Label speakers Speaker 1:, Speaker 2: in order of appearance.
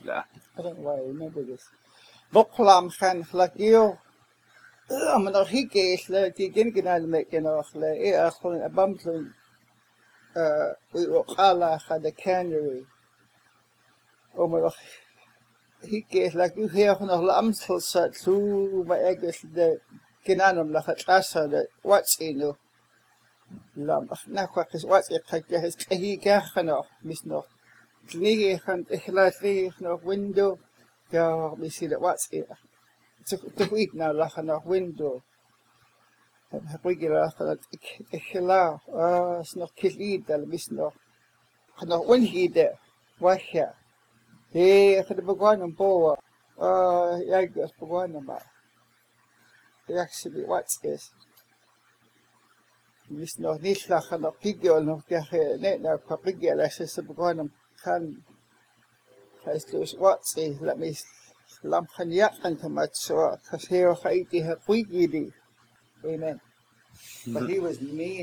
Speaker 1: I don't know why I remember this. Boklam gaan glakio. Maar nog hikkees le die gengenal met nog le gewoon een bamtlen we gala ga de cannery. Maar nog hikkees like u hier nog lamsel zat zo maar ergens de genanum la gatasa de what's in lam na kwak is wat ik ga je is hier nog mis nog knie gaan ik laat nog window ja misschien dat what's in toch ik nou lachen nog window heb ik gedacht ik gelaat is nog kiet dat mis nog ongiede wat ja ik heb begonnen een boa ja ik heb begonnen maar actually what is mis nog niet lachen nog pigel nog tegen net nou papigel is het begonnen gaan is dus wat is let me lam gaan jagen te met zo als heel ga ik die heb amen. But he was mean.